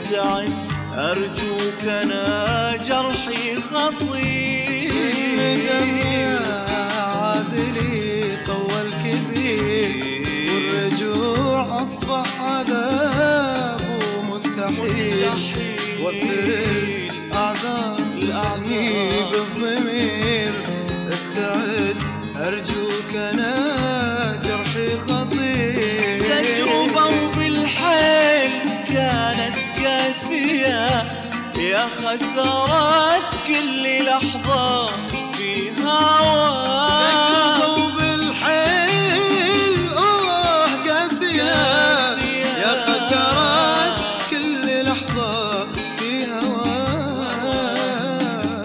ابتعد أرجوك أنا جرحي خطير. يا عادلي طول كثير والرجوع أصبح عذاب ومستحيل. وفر الأعذار بالضمير ابتعد أرجوك أنا جرحي خطير. تجربة وبالحيل كانت قاسية يا خسارات كل لحظة في هواك. تجربة وبالحيل قاسية يا خسارات كل لحظة في هواك.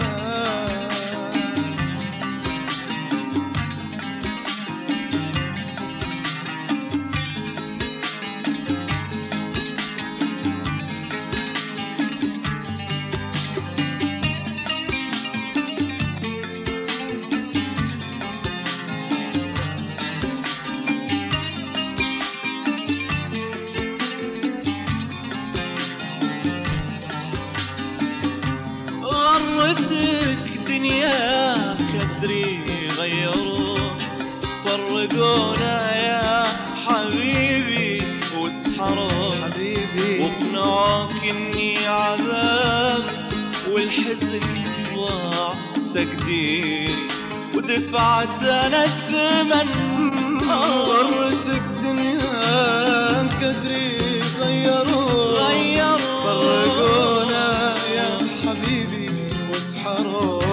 غرتك دنياك أدري غيروا فرقونا يا حبيبي واسحروا واقنعوك اني عذاب والحزن ضاع تقديري ودفعت انا الثمن. غرتك دنياك أدري غيروا فرقونا يا حبيبي واسحروا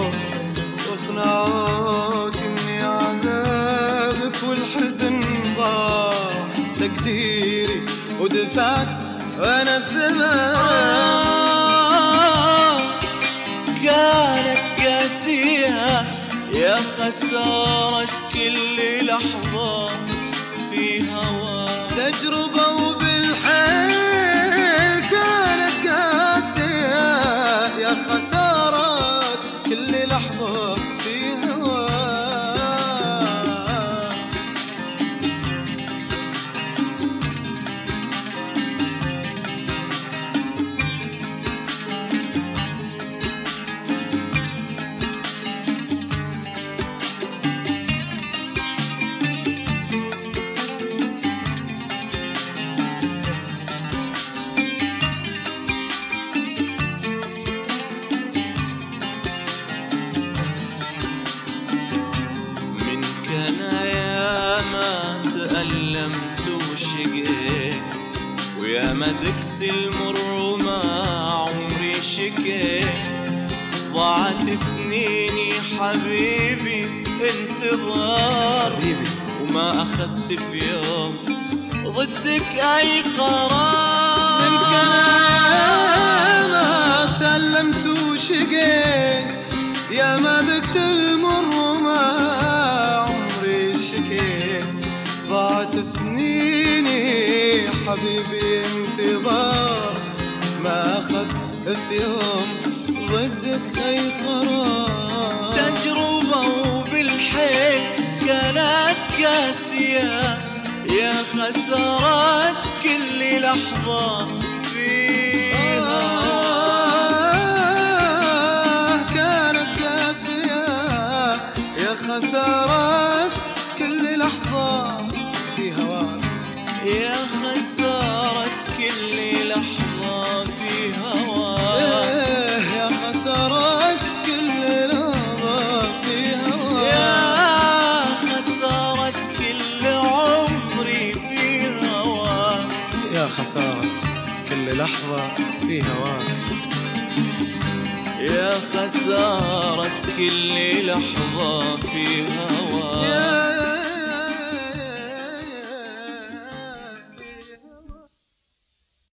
واقنعوك اني عذابك والحزن ضاع تقديري ودفعت وانا الثمن. كانت قاسية يا خسارة كل لحظة في هواك. تجربة وبالحيل كانت قاسية يا خسارة كل لحظة في هواك. تألمت وشقيت ويا ما ذقت المر وما عمري شكيت. ضاعت سنيني حبيبي انتظار وما أخذت في يوم ضدك أي قرار. من كان ما تألمت وشقيت يا ما ذقت المر وما عمري شكيت. ضاعت سنيني حبيبي انتظار ما أخذ في يوم ضدك أي قرار. تجربة وبالحيل كانت قاسية يا خسارات كل لحظة فيها. كانت قاسية يا خسارات كل لحظة في هواك. يا خسارة كل لحظة في هواك. يا خسارات كل لحظة في هواك. يا خسارة كل عمري في هواك. يا خسارة كل لحظة في هواك. يا خسارة كل لحظة في هواك.